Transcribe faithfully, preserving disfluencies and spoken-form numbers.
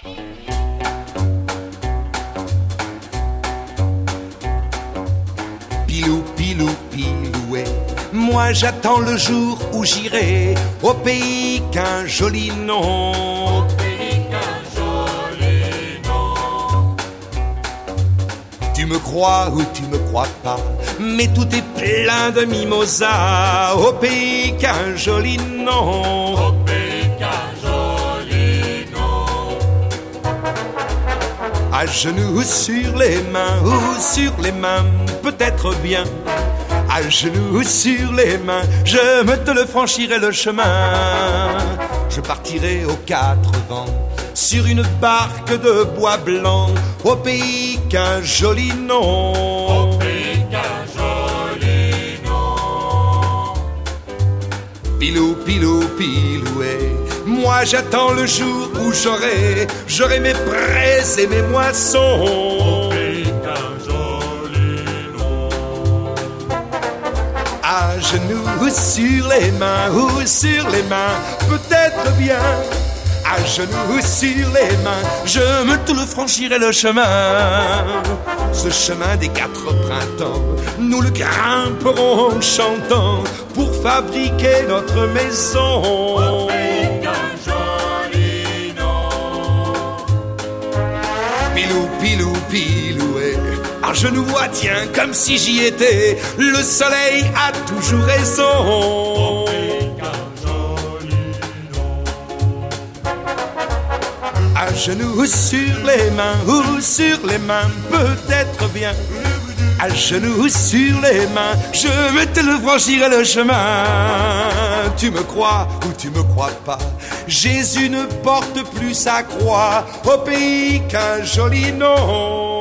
Pilou, pilou, piloué, moi j'attends le jour où j'irai au pays qu'un joli nom. Au pays qu'un joli nom. Tu me crois ou tu me crois pas, mais tout est plein de mimosas au pays qu'un joli nom. Au pays qu'un joli nom. À genoux sur les mains ou sur les mains, peut-être bien. À genoux sur les mains, je me te le franchirai le chemin. Je partirai aux quatre vents sur une barque de bois blanc au pays qu'un joli nom. Au pays qu'un joli nom. Pilou, pilou, piloué, moi j'attends le jour où j'aurai, j'aurai mes prés et mes moissons. Au pays qu'un joli nom. À genoux sur les mains ou sur les mains, peut-être bien. À genoux sur les mains, je me te le franchirai le chemin. Ce chemin des quatre printemps, nous le grimperons en chantant pour fabriquer notre maison. Au pays qu'un joli nom. Pilou, pilou, piloué, ah je nous vois, tiens, comme si j'y étais. Le soleil a toujours raison. Au pays qu'un joli nom. À genoux sur les mains ou sur les mains, peut-être bien. À genoux sur les mains, je me te le franchirai le chemin. Tu me crois ou tu me crois pas, Jésus ne porte plus sa croix au pays qu'un joli nom.